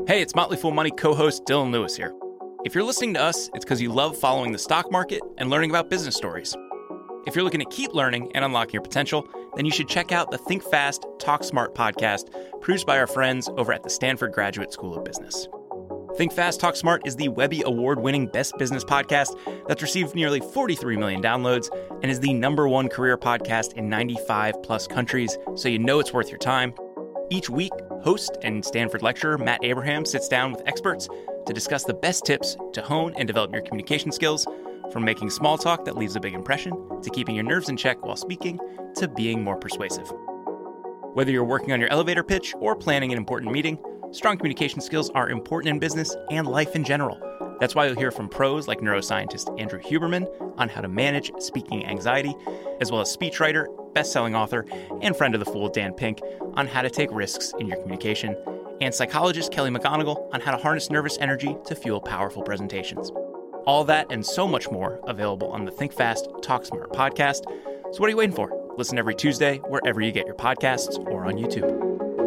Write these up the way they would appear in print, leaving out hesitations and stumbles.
Hey, it's Motley Fool Money co-host Dylan Lewis here. If you're listening to us, it's because you love following the stock market and learning about business stories. If you're looking to keep learning and unlocking your potential, then you should check out the Think Fast, Talk Smart podcast produced by our friends over at the Stanford Graduate School of Business. Think Fast, Talk Smart is the Webby Award-winning best business podcast that's received nearly 43 million downloads and is the #1 career podcast in 95-plus countries, so you know it's worth your time. Each week, host and Stanford lecturer Matt Abraham sits down with experts to discuss the best tips to hone and develop your communication skills, from making small talk that leaves a big impression, to keeping your nerves in check while speaking, to being more persuasive. Whether you're working on your elevator pitch or planning an important meeting, strong communication skills are important in business and life in general. That's why you'll hear from pros like neuroscientist Andrew Huberman on how to manage speaking anxiety, as well as speechwriter, best-selling author, and friend of the Fool Dan Pink on how to take risks in your communication, and psychologist Kelly McGonigal on how to harness nervous energy to fuel powerful presentations. All that and so much more available on the Think Fast, Talk Smart podcast. So what are you waiting for? Listen every Tuesday wherever you get your podcasts or on YouTube.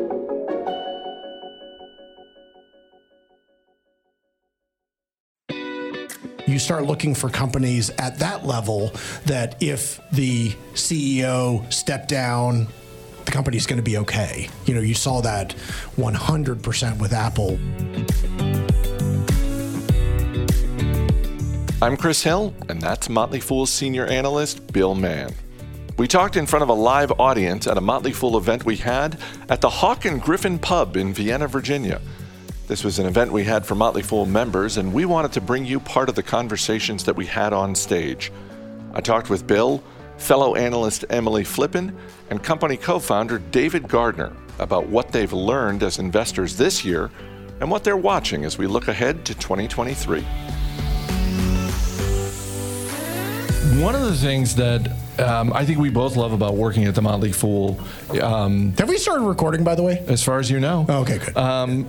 You start looking for companies at that level that if the CEO stepped down, the company's going to be okay. You know, you saw that 100% with Apple. I'm Chris Hill, and that's Motley Fool's senior analyst, Bill Mann. We talked in front of a live audience at a Motley Fool event we had at the Hawk and Griffin Pub in Vienna, Virginia. This was an event we had for Motley Fool members, and we wanted to bring you part of the conversations that we had on stage. I talked with Bill, fellow analyst Emily Flippen, and company co-founder David Gardner about what they've learned as investors this year and what they're watching as we look ahead to 2023. One of the things that I think we both love about working at the Motley Fool. Have we started recording, by the way? As far as you know. Oh, okay, good.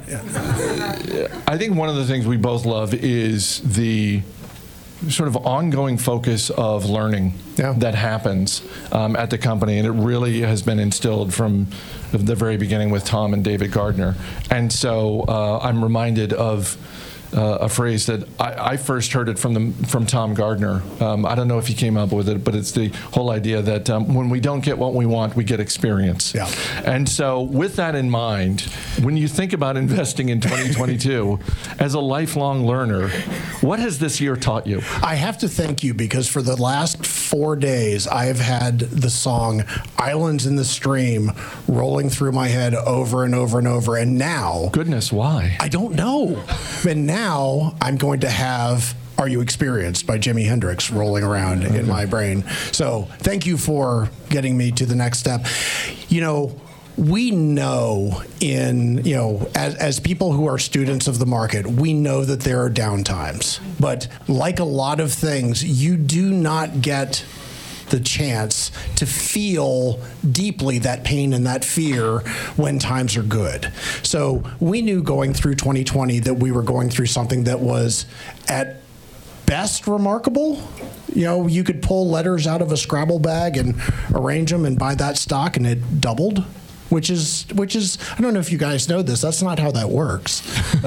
I think one of the things we both love is the sort of ongoing focus of learning that happens at the company, and it really has been instilled from the very beginning with Tom and David Gardner. And so I'm reminded of a phrase that I first heard it from Tom Gardner. I don't know if he came up with it, but it's the whole idea that when we don't get what we want, we get experience. Yeah. And so with that in mind, when you think about investing in 2022, as a lifelong learner, what has this year taught you? I have to thank you because for the last 4 days, I have had the song Islands in the Stream rolling through my head over and over and over. And now... Goodness, why? I don't know. And now I'm going to have Are You Experienced by Jimi Hendrix rolling around in my brain. So thank you for getting me to the next step. You know, we know as people who are students of the market, we know that there are downtimes. But like a lot of things, you do not get the chance to feel deeply that pain and that fear when times are good. So we knew going through 2020 that we were going through something that was at best remarkable. You know, you could pull letters out of a Scrabble bag and arrange them and buy that stock and it doubled. Which is, I don't know if you guys know this, that's not how that works.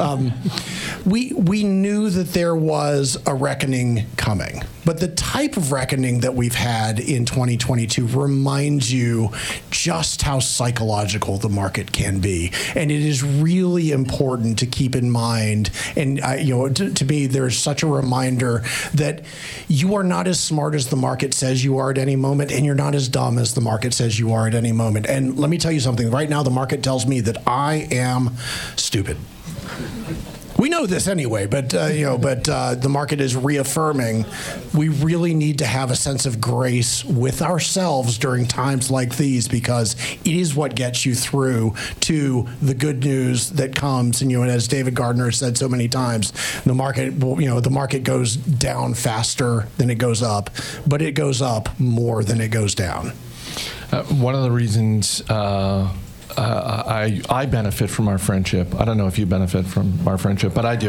We knew that there was a reckoning coming, but the type of reckoning that we've had in 2022 reminds you just how psychological the market can be. And it is really important to keep in mind, and to me, there's such a reminder that you are not as smart as the market says you are at any moment, and you're not as dumb as the market says you are at any moment. And let me tell you something. Right now, the market tells me that I am stupid. We know this anyway, but the market is reaffirming we really need to have a sense of grace with ourselves during times like these, because it is what gets you through to the good news that comes. And as David Gardner said so many times, the market goes down faster than it goes up, but it goes up more than it goes down. One of the reasons I benefit from our friendship, I don't know if you benefit from our friendship, but I do,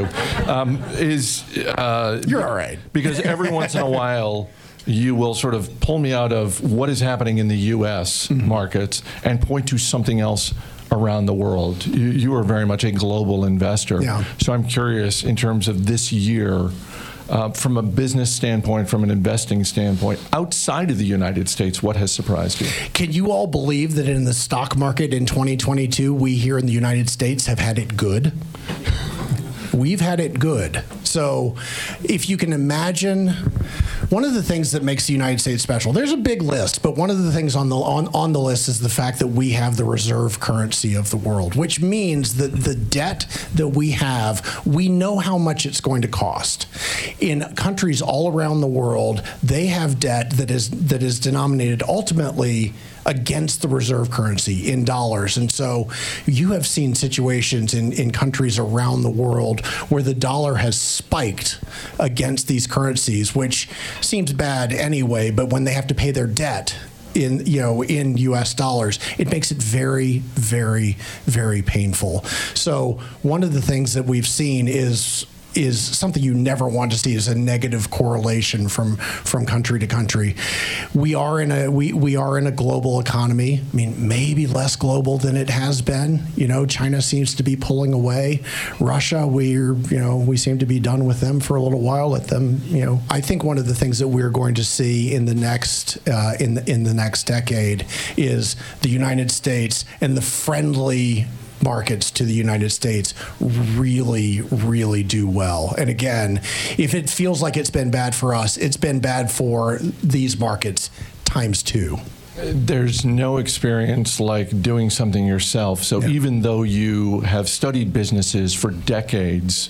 you're all right. Because every once in a while, you will sort of pull me out of what is happening in the U.S. markets and point to something else around the world. You are very much a global investor. Yeah. So I'm curious, in terms of this year, from a business standpoint, from an investing standpoint, outside of the United States, what has surprised you? Can you all believe that in the stock market in 2022, we here in the United States have had it good? We've had it good. So if you can imagine, one of the things that makes the United States special, there's a big list, but one of the things on the list is the fact that we have the reserve currency of the world, which means that the debt that we have, we know how much it's going to cost. In countries all around the world, they have debt that is denominated ultimately against the reserve currency in dollars. And so you have seen situations in countries around the world where the dollar has spiked against these currencies, which seems bad anyway, but when they have to pay their debt in US dollars, it makes it very, very, very painful. So one of the things that we've seen is something you never want to see, is a negative correlation from country to country. We are in a global economy. I mean, maybe less global than it has been. China seems to be pulling away. Russia, we seem to be done with them for a little while. Let them, I think one of the things that we're going to see in the next in the next decade is the United States and the friendly markets to the United States really, really do well. And again, if it feels like it's been bad for us, it's been bad for these markets times two. There's no experience like doing something yourself. So even though you have studied businesses for decades,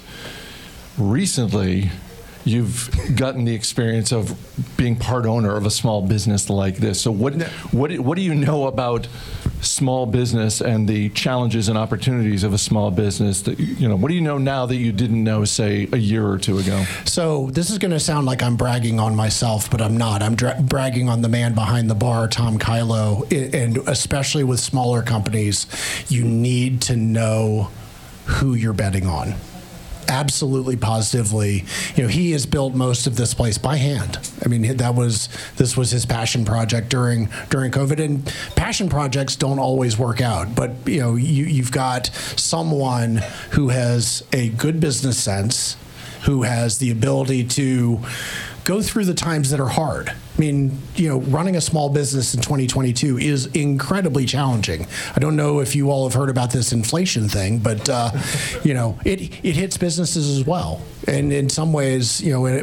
recently you've gotten the experience of being part owner of a small business like this. So what do you know about small business and the challenges and opportunities of a small business? That what do you know now that you didn't know, say, a year or two ago? So this is going to sound like I'm bragging on myself, but I'm not. I'm bragging on the man behind the bar, Tom Kylo, and especially with smaller companies, you need to know who you're betting on. Absolutely, positively. He has built most of this place by hand. I mean, this was his passion project during COVID, and passion projects don't always work out. But you've got someone who has a good business sense, who has the ability to go through the times that are hard. I mean, running a small business in 2022 is incredibly challenging. I don't know if you all have heard about this inflation thing, but it hits businesses as well. And in some ways,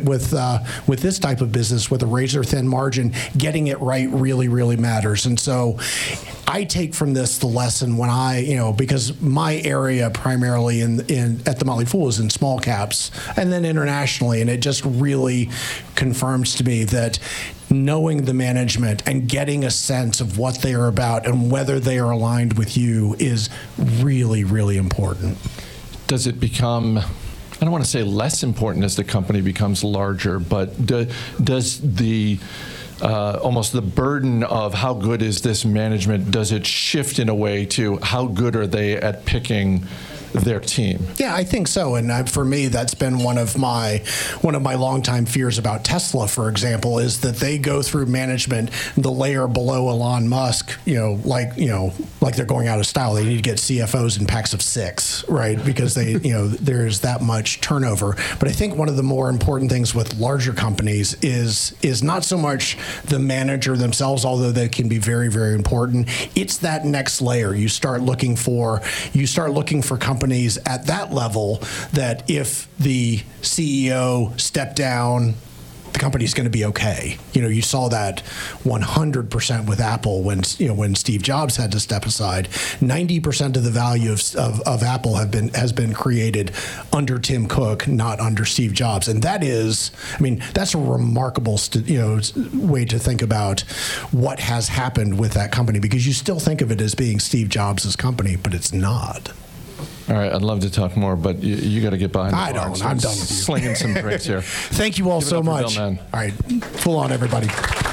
with this type of business, with a razor thin margin, getting it right really, really matters. And so I take from this the lesson when because my area primarily at the Motley Fool is in small caps and then internationally, and it just really confirms to me that knowing the management and getting a sense of what they are about and whether they are aligned with you is really, really important. Does it become, I don't want to say less important as the company becomes larger, but does the almost the burden of how good is this management, does it shift in a way to how good are they at picking their team? Yeah, I think so. And for me, that's been one of my longtime fears about Tesla, for example, is that they go through management, the layer below Elon Musk, like they're going out of style. They need to get CFOs in packs of 6, right? Because there's that much turnover. But I think one of the more important things with larger companies is not so much the manager themselves, although they can be very, very important. It's that next layer. You start looking for companies at that level that if the CEO stepped down, the company's going to be okay. You saw that 100% with Apple when Steve Jobs had to step aside. 90% of the value of Apple has been created under Tim Cook, not under Steve Jobs, and that's a remarkable way to think about what has happened with that company, because you still think of it as being Steve Jobs' company, but it's not. All right, I'd love to talk more, but you got to get behind the bar. I don't. I'm done with you. Slinging some drinks here. Thank you all so much. Bill, all right, full on, everybody.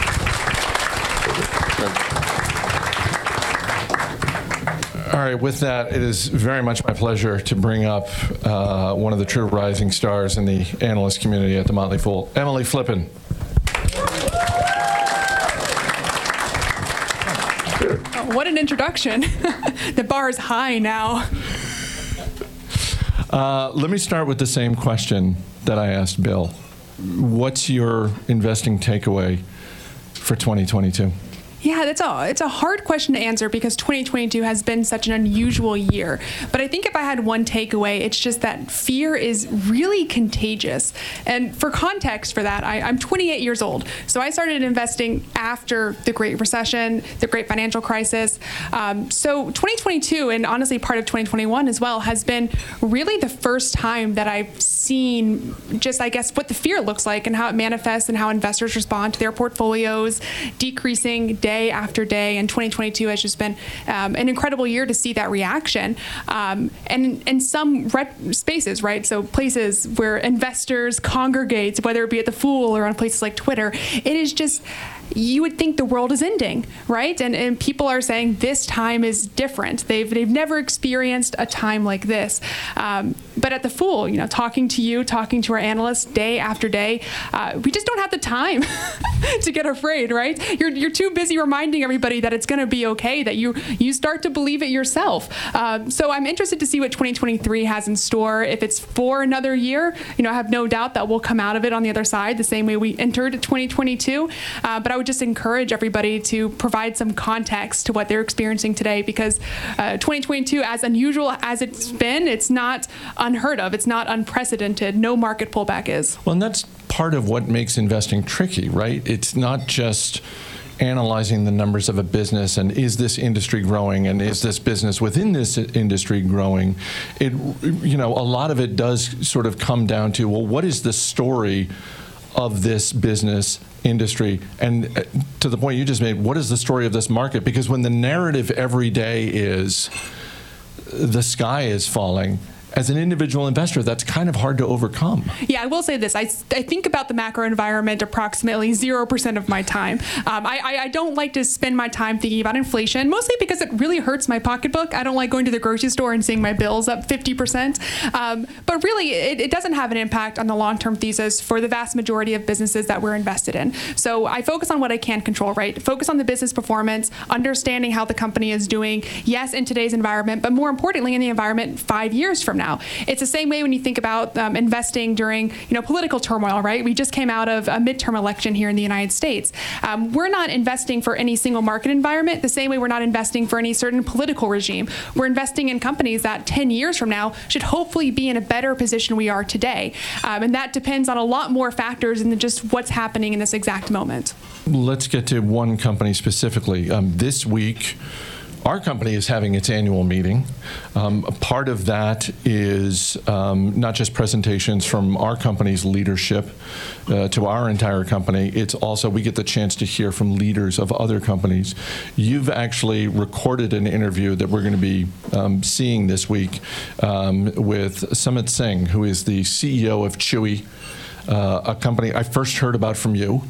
All right, with that, it is very much my pleasure to bring up one of the true rising stars in the analyst community at the Motley Fool, Emily Flippen. What an introduction. The bar is high now. Let me start with the same question that I asked Bill. What's your investing takeaway for 2022? Yeah, it's a hard question to answer because 2022 has been such an unusual year. But I think if I had one takeaway, it's just that fear is really contagious. And for context for that, I'm 28 years old. So I started investing after the Great Recession, the Great Financial Crisis. So 2022, and honestly part of 2021 as well, has been really the first time that I've seen just, I guess, what the fear looks like and how it manifests and how investors respond to their portfolios, decreasing day after day, and 2022 has just been an incredible year to see that reaction. And in some spaces, right? So places where investors congregate, whether it be at the Fool or on places like Twitter, it is just, you would think the world is ending, right? And people are saying this time is different. They've never experienced a time like this. But at the Fool, talking to you, talking to our analysts day after day, we just don't have the time to get afraid, right? You're too busy reminding everybody that it's going to be okay, that you start to believe it yourself. So I'm interested to see what 2023 has in store. If it's for another year, I have no doubt that we'll come out of it on the other side the same way we entered 2022. But I would just encourage everybody to provide some context to what they're experiencing today, because 2022, as unusual as it's been, it's not unheard of. It's not unprecedented. No market pullback is. Well, and that's part of what makes investing tricky, right? It's not just analyzing the numbers of a business and is this industry growing and is this business within this industry growing. A lot of it does sort of come down to, well, what is the story of this business industry? And to the point you just made, what is the story of this market? Because when the narrative every day is the sky is falling, as an individual investor, that's kind of hard to overcome. Yeah, I will say this. I think about the macro environment approximately 0% of my time. I don't like to spend my time thinking about inflation, mostly because it really hurts my pocketbook. I don't like going to the grocery store and seeing my bills up 50%. But really, it doesn't have an impact on the long-term thesis for the vast majority of businesses that we're invested in. So I focus on what I can control, right? Focus on the business performance, understanding how the company is doing, yes, in today's environment, but more importantly, in the environment 5 years from now. It's the same way when you think about investing during political turmoil, right? We just came out of a midterm election here in the United States. We're not investing for any single market environment the same way we're not investing for any certain political regime. We're investing in companies that 10 years from now should hopefully be in a better position we are today. And that depends on a lot more factors than just what's happening in this exact moment. Let's get to one company specifically. This week, our company is having its annual meeting. Part of that is not just presentations from our company's leadership to our entire company. It's also we get the chance to hear from leaders of other companies. You've actually recorded an interview that we're going to be seeing this week with Sumit Singh, who is the CEO of Chewy, a company I first heard about from you.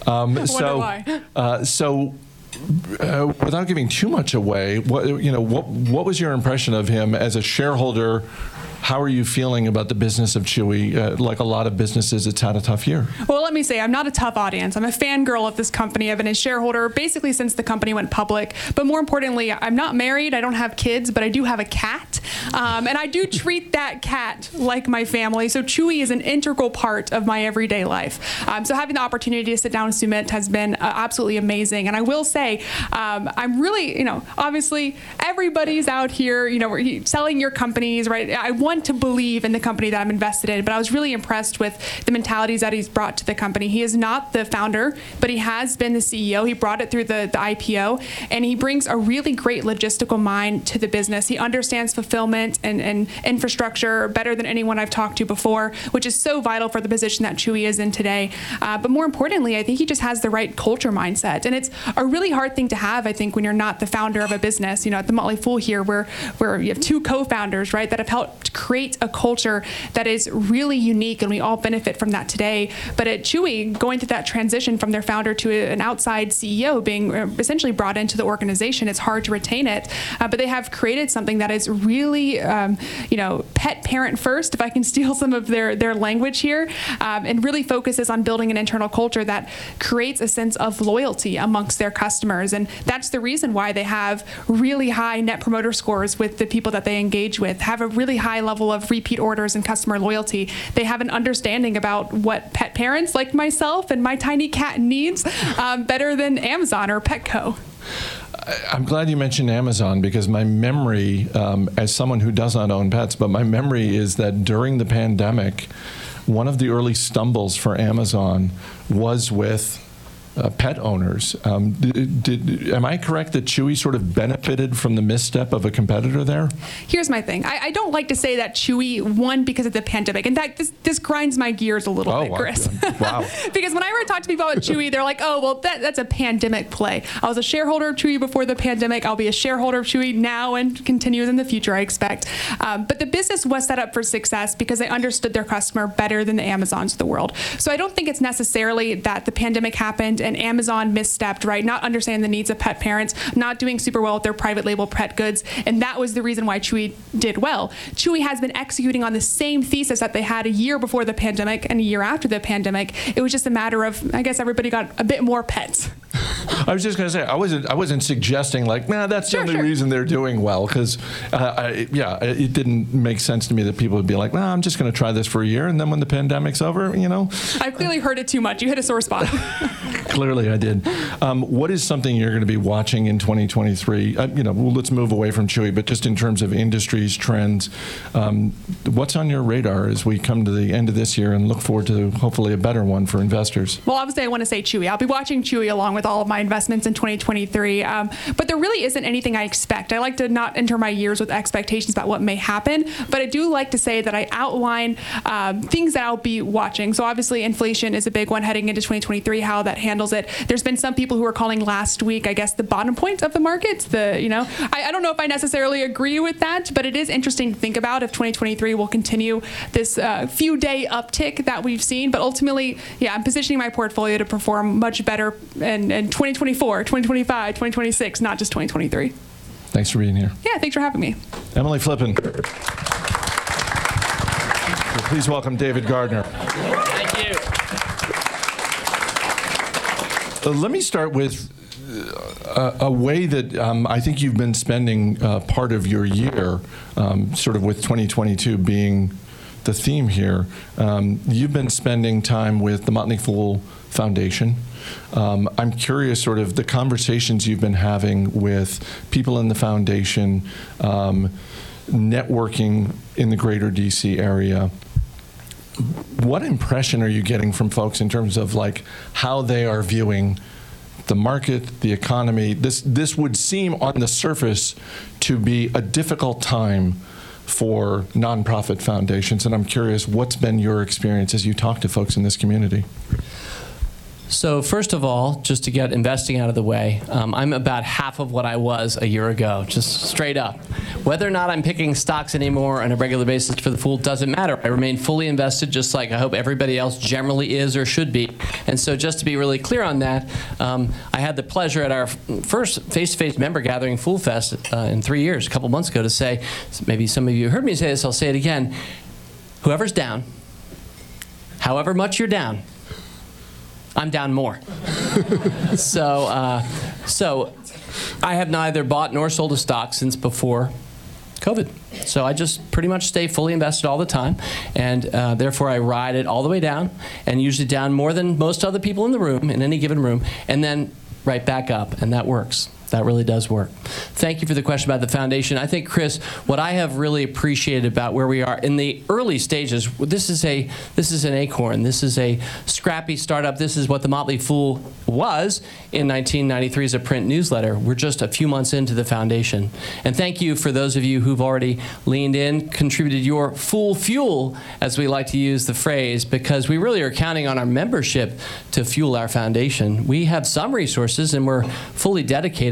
So without giving too much away, what was your impression of him as a shareholder? How are you feeling about the business of Chewy? Like a lot of businesses, it's had a tough year. Well, let me say, I'm not a tough audience. I'm a fangirl of this company. I've been a shareholder basically since the company went public. But more importantly, I'm not married. I don't have kids, but I do have a cat. And I do treat that cat like my family. So Chewy is an integral part of my everyday life. So having the opportunity to sit down with Sumit has been absolutely amazing. And I will say, I'm really, obviously everybody's out here, selling your companies, right? I want to believe in the company that I'm invested in, but I was really impressed with the mentalities that he's brought to the company. He is not the founder, but he has been the CEO. He brought it through the IPO, and he brings a really great logistical mind to the business. He understands fulfillment and infrastructure better than anyone I've talked to before, which is so vital for the position that Chewy is in today. But more importantly, I think he just has the right culture mindset, and it's a really hard thing to have, I think, when you're not the founder of a business. At the Motley Fool here, where you have two co-founders, right, that have helped create a culture that is really unique, and we all benefit from that today. But at Chewy, going through that transition from their founder to an outside CEO being essentially brought into the organization, it's hard to retain it. But they have created something that is really, pet parent first, if I can steal some of their language here, and really focuses on building an internal culture that creates a sense of loyalty amongst their customers. And that's the reason why they have really high net promoter scores with the people that they engage with, have a really high level of repeat orders and customer loyalty. They have an understanding about what pet parents like myself and my tiny cat needs better than Amazon or Petco. I'm glad you mentioned Amazon, because my memory, as someone who does not own pets, but my memory is that during the pandemic, one of the early stumbles for Amazon was with pet owners. Am I correct that Chewy sort of benefited from the misstep of a competitor there? Here's my thing. I don't like to say that Chewy won because of the pandemic. In fact, this grinds my gears a little bit, Chris. Wow. Because when I ever talk to people about Chewy, they're like, oh, well, that's a pandemic play. I was a shareholder of Chewy before the pandemic. I'll be a shareholder of Chewy now and continues in the future, I expect. But the business was set up for success because they understood their customer better than the Amazons of the world. So I don't think it's necessarily that the pandemic happened and Amazon misstepped, right? Not understanding the needs of pet parents, not doing super well with their private label pet goods. And that was the reason why Chewy did well. Chewy has been executing on the same thesis that they had a year before the pandemic and a year after the pandemic. It was just a matter of, I guess everybody got a bit more pets. I was just going to say, I wasn't suggesting like, that's the only reason they're doing well, because it didn't make sense to me that people would be like, I'm just going to try this for a year, and then when the pandemic's over, I've clearly heard it too much. You hit a sore spot. Clearly I did. What is something you're going to be watching in 2023? Let's move away from Chewy, but just in terms of industries, trends, what's on your radar as we come to the end of this year and look forward to hopefully a better one for investors? Well, obviously I want to say Chewy. I'll be watching Chewy along with all of my investments in 2023. But there really isn't anything I expect. I like to not enter my years with expectations about what may happen, but I do like to say that I outline things that I'll be watching. So obviously inflation is a big one heading into 2023, how that handles it. There's been some people who are calling last week, I guess, the bottom point of the market. I don't know if I necessarily agree with that, but it is interesting to think about if 2023 will continue this few day uptick that we've seen. But ultimately, I'm positioning my portfolio to perform much better in 2024, 2025, 2026, not just 2023. Thanks for being here. Yeah, thanks for having me. Emily Flippen. Please welcome David Gardner. Thank you. Let me start with a way that I think you've been spending part of your year, sort of with 2022 being the theme here. You've been spending time with the Motley Fool Foundation. I'm curious sort of the conversations you've been having with people in the foundation, networking in the greater DC area. What impression are you getting from folks in terms of like how they are viewing the market, the economy? This would seem on the surface to be a difficult time for nonprofit foundations, and I'm curious what's been your experience as you talk to folks in this community? So first of all, just to get investing out of the way, I'm about half of what I was a year ago, just straight up. Whether or not I'm picking stocks anymore on a regular basis for the Fool doesn't matter. I remain fully invested, just like I hope everybody else generally is or should be. And so just to be really clear on that, I had the pleasure at our first face-to-face member gathering, Fool Fest, in 3 years, a couple months ago, to say, maybe some of you heard me say this, I'll say it again, whoever's down, however much you're down, I'm down more. So I have neither bought nor sold a stock since before COVID. So I just pretty much stay fully invested all the time, and therefore I ride it all the way down, and usually down more than most other people in the room, in any given room, and then right back up, and that works. That really does work. Thank you for the question about the foundation. I think, Chris, what I have really appreciated about where we are in the early stages, this is an acorn. This is a scrappy startup. This is what the Motley Fool was in 1993 as a print newsletter. We're just a few months into the foundation. And thank you for those of you who've already leaned in, contributed your Fool fuel, as we like to use the phrase, because we really are counting on our membership to fuel our foundation. We have some resources, and we're fully dedicated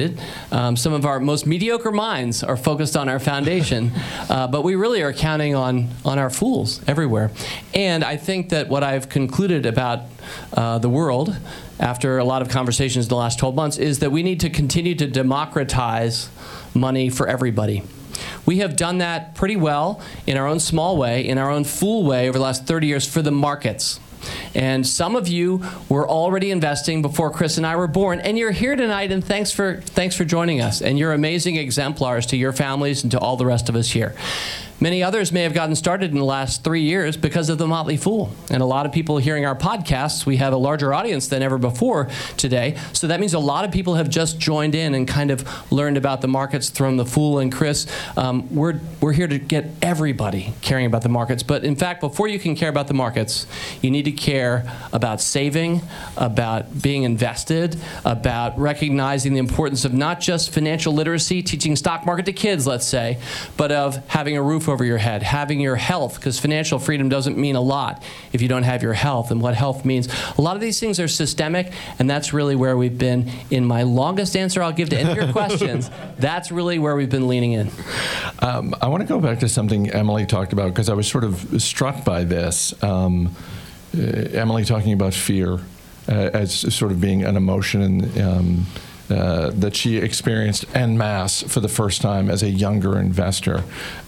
it. Some of our most mediocre minds are focused on our foundation, but we really are counting on our fools everywhere. And I think that what I've concluded about the world after a lot of conversations in the last 12 months is that we need to continue to democratize money for everybody. We have done that pretty well in our own small way, in our own fool way over the last 30 years for the markets. And some of you were already investing before Chris and I were born, and you're here tonight, and thanks for joining us. And you're amazing exemplars to your families and to all the rest of us here. Many others may have gotten started in the last 3 years because of the Motley Fool. And a lot of people hearing our podcasts, we have a larger audience than ever before today. So that means a lot of people have just joined in and kind of learned about the markets from the Fool and Chris. We're here to get everybody caring about the markets. But in fact, before you can care about the markets, you need to care about saving, about being invested, about recognizing the importance of not just financial literacy, teaching stock market to kids, let's say, but of having a roof over your head, having your health, because financial freedom doesn't mean a lot if you don't have your health, and what health means. A lot of these things are systemic, and that's really where we've been. In my longest answer I'll give to any of your questions, that's really where we've been leaning in. I want to go back to something Emily talked about, because I was sort of struck by this. Emily talking about fear as sort of being an emotion that she experienced en masse for the first time as a younger investor.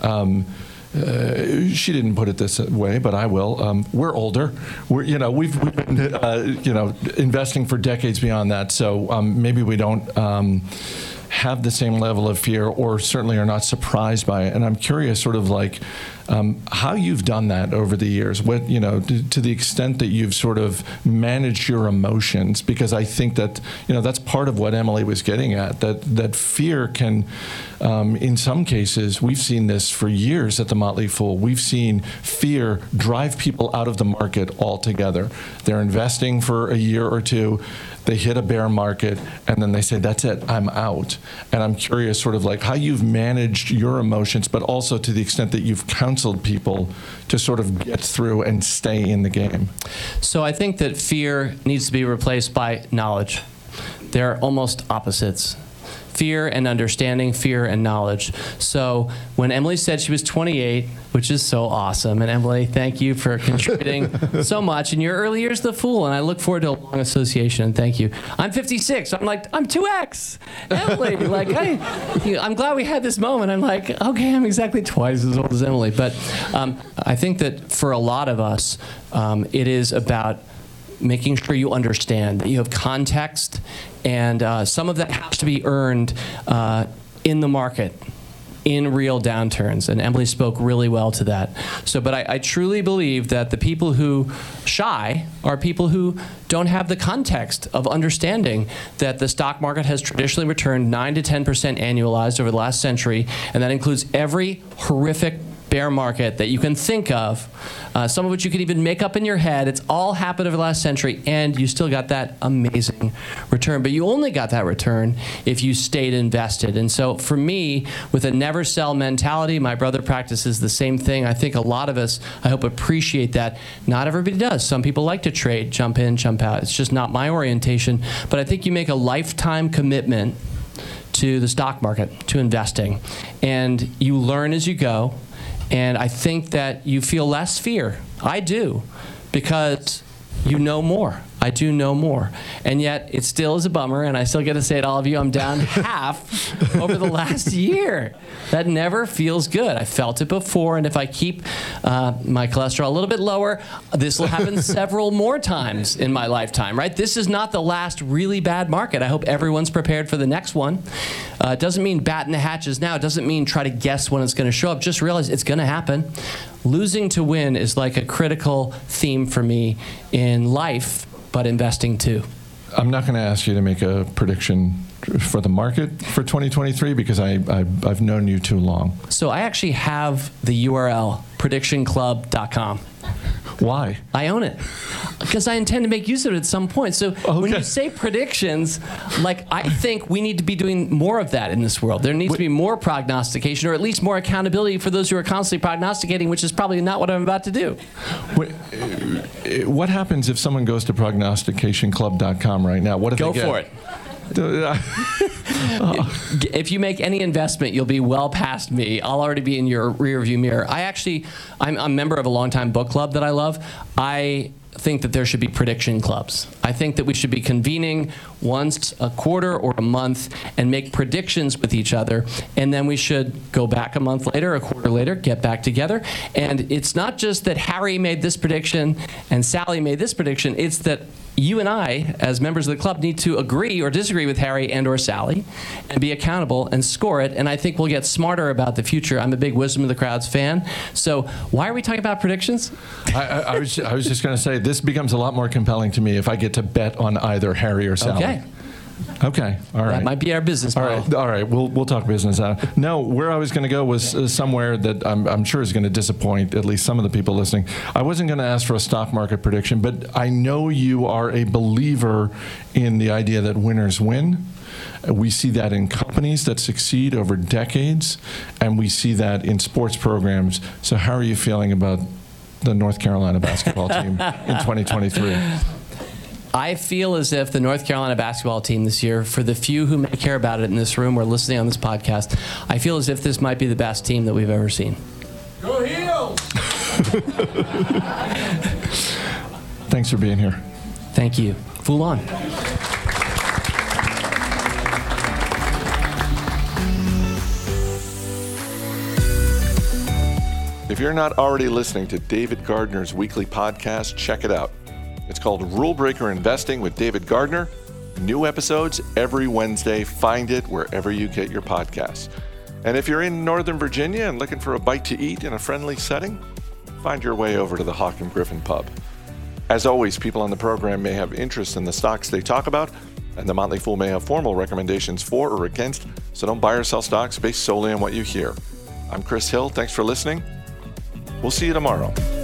She didn't put it this way, but I will. We're older. We've been investing for decades beyond that. So maybe we don't have the same level of fear, or certainly are not surprised by it. And I'm curious, sort of like how you've done that over the years. What, to the extent that you've sort of managed your emotions, because I think that that's part of what Emily was getting at. That fear can, in some cases, we've seen this for years at the Motley Fool. We've seen fear drive people out of the market altogether. They're investing for a year or two. They hit a bear market, and then they say, that's it, I'm out. And I'm curious sort of like how you've managed your emotions, but also to the extent that you've counseled people to sort of get through and stay in the game. So I think that fear needs to be replaced by knowledge. They're almost opposites. Fear and understanding, fear and knowledge. So when Emily said she was 28, which is so awesome, and Emily, thank you for contributing so much in your early years of the Fool, and I look forward to a long association. Thank you. I'm 56. I'm 2X. Emily, I'm glad we had this moment. I'm like, okay, I'm exactly twice as old as Emily. But I think that for a lot of us, it is about making sure you understand, that you have context, and some of that has to be earned in the market, in real downturns. And Emily spoke really well to that. But I truly believe that the people who shy are people who don't have the context of understanding that the stock market has traditionally returned 9 to 10% annualized over the last century, and that includes every horrific bear market that you can think of, some of which you could even make up in your head. It's all happened over the last century, and you still got that amazing return. But you only got that return if you stayed invested. And so for me, with a never sell mentality, my brother practices the same thing. I think a lot of us, I hope, appreciate that. Not everybody does. Some people like to trade, jump in, jump out. It's just not my orientation. But I think you make a lifetime commitment to the stock market, to investing. And you learn as you go. And I think that you feel less fear. I do, because you know more. I do know more. And yet, it still is a bummer, and I still get to say to all of you, I'm down half over the last year. That never feels good. I felt it before, and if I keep my cholesterol a little bit lower, this will happen several more times in my lifetime, right? This is not the last really bad market. I hope everyone's prepared for the next one. It doesn't mean batten the hatches now. It doesn't mean try to guess when it's going to show up. Just realize it's going to happen. Losing to win is like a critical theme for me in life, but investing too. I'm not going to ask you to make a prediction for the market for 2023 because I've known you too long. So I actually have the URL, predictionclub.com. Why? I own it because I intend to make use of it at some point. So when you say predictions, I think we need to be doing more of that in this world. There needs to be more prognostication, or at least more accountability for those who are constantly prognosticating, which is probably not what I'm about to do. What happens if someone goes to prognosticationclub.com right now? What if Go they get? for it. If you make any investment, you'll be well past me. I'll already be in your rearview mirror. I'm a member of a longtime book club that I love. I think that there should be prediction clubs. I think that we should be convening once a quarter or a month and make predictions with each other, and then we should go back a month later, a quarter later, get back together. And it's not just that Harry made this prediction and Sally made this prediction, it's that you and I, as members of the club, need to agree or disagree with Harry and or Sally and be accountable and score it, and I think we'll get smarter about the future. I'm a big Wisdom of the Crowds fan. So why are we talking about predictions? I was just going to say, this becomes a lot more compelling to me if I get to bet on either Harry or Sally. Okay. All right. That might be our business model. All right. We'll talk business. No, where I was going to go was somewhere that I'm sure is going to disappoint at least some of the people listening. I wasn't going to ask for a stock market prediction, but I know you are a believer in the idea that winners win. We see that in companies that succeed over decades, and we see that in sports programs. So how are you feeling about the North Carolina basketball team in 2023? I feel as if the North Carolina basketball team this year, for the few who may care about it in this room or listening on this podcast, I feel as if this might be the best team that we've ever seen. Go Heels! Thanks for being here. Thank you. Fool on. If you're not already listening to David Gardner's weekly podcast, check it out. It's called Rule Breaker Investing with David Gardner. New episodes every Wednesday. Find it wherever you get your podcasts. And if you're in Northern Virginia and looking for a bite to eat in a friendly setting, find your way over to the Hawk and Griffin Pub. As always, people on the program may have interest in the stocks they talk about, and the Motley Fool may have formal recommendations for or against, so don't buy or sell stocks based solely on what you hear. I'm Chris Hill. Thanks for listening. We'll see you tomorrow.